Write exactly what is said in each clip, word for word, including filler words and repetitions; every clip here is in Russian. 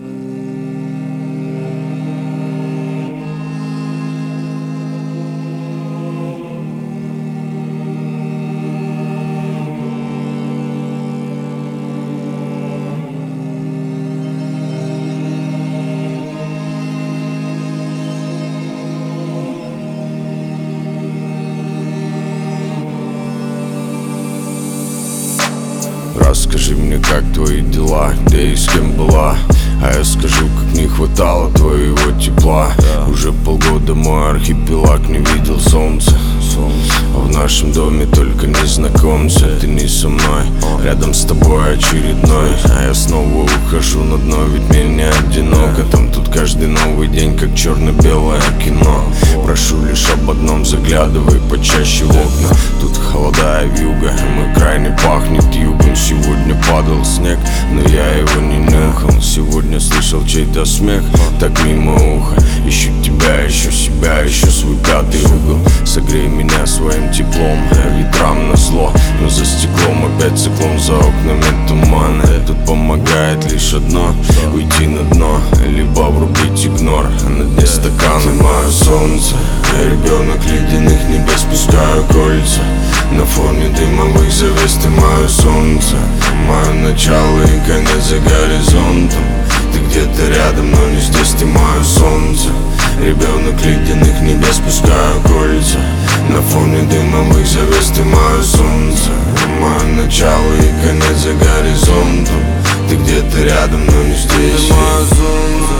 Расскажи мне, как твои дела, где и с кем была. А я скажу, как не хватало твоего тепла. Уже полгода мой архипелаг не видел солнца. А в нашем доме только незнакомцы. Ты не со мной, рядом с тобой очередной. А я снова ухожу на дно, ведь мне не одиноко. Там тут каждый новый день, как черно-белое кино. Прошу лишь об одном, заглядывай почаще в окна. Тут холода и вьюга, мы крайне пахнет югом. Сегодня падал снег, но я его не нюхал. Сегодня слышал чей-то смех, так мимо уха. Ищу тебя, ищу себя, ищу свой пятый угол. Согрей меня своим теплом, ветрам назло. Но за стеклом опять циклон, за окнами туман. Тут помогает лишь одно, уйти на дно, либо врубить игнор. А на дне стакана ты мое солнце, ребенок ледяных небес, пускаю кольца. На фоне дымовых завес ты мое солнце, мое начало и конец за горизонтом. Ты где-то рядом, но не здесь, ты мое солнце. Ребенок ледяных небес, пускаю кольца. На фоне дымовых завес ты мое солнце, мое начало и конец за горизонтом. Ты где-то рядом, но не здесь. Ты мое солнце,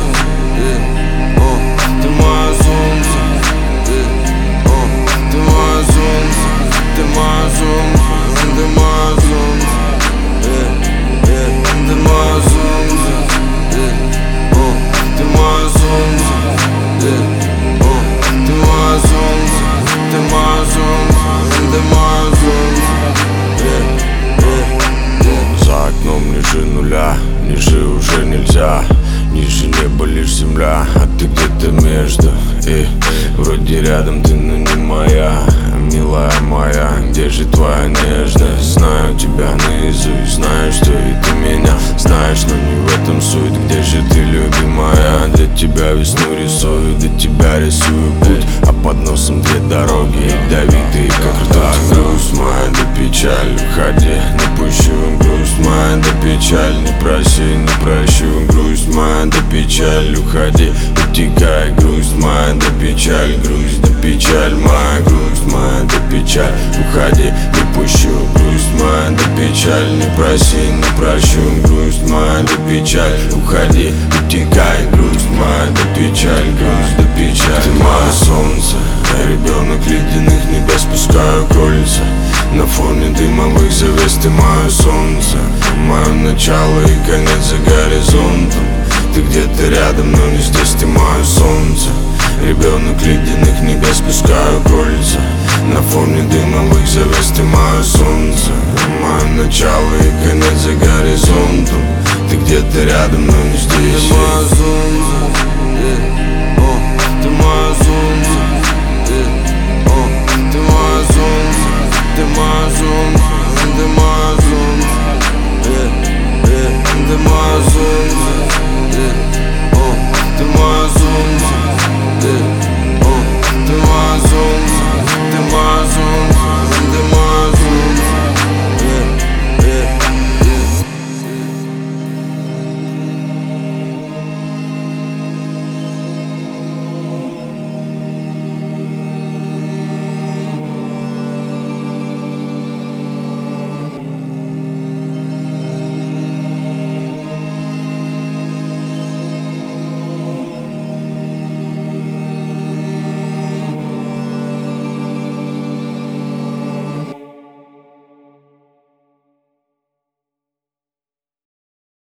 ты мое солнце, ты мое солнце, ты мое солнце, ты мое солнце, ты мое солнце, ты мое солнце, ты мое солнце, ты мое солнце, ты мое солнце. За окном ниже нуля, ниже уже нельзя. Ниже неба лишь земля, а ты где-то между. И вроде рядом ты, но не моя, милая моя. Где же твоя нежность? Знаю тебя наизусть, знаю, что и ты меня знаешь, но не в этом суть. Где же ты, любимая? Для тебя весну рисую, для тебя рисую путь. А под носом две дороги, ядовитые, как ртуть. Грусть моя, да печаль, уходи, не пущу. Грусть моя, да печаль, не проси, не прощу. Грусть моя, да печаль, уходи, утекай. Грусть моя, да печаль, грусть, да печаль моя. Грусть моя, да печаль, уходи, не пущу. Грусть моя, да печаль, не проси, не прощу. Грусть моя, да печаль, уходи, утекай. Грусть моя, да печаль, грусть, да печаль. Ты мое солнце, ребенок ледяных небес, пускаю кольца. На фоне дымовых завес ты мое солнце, мое начало и конец за горизонтом. Ты где-то рядом, но не здесь, ты мое солнце. Ребенок ледяных небес, пускаю кольца. На фоне дымовых завес ты мое солнце, мое начало и конец за горизонтом. Ты где-то рядом, но не здесь. Ты мое солнце, ты мое солнце, ты мое солнце, ты мое солнце, ты мое солнце, ты мое солнце.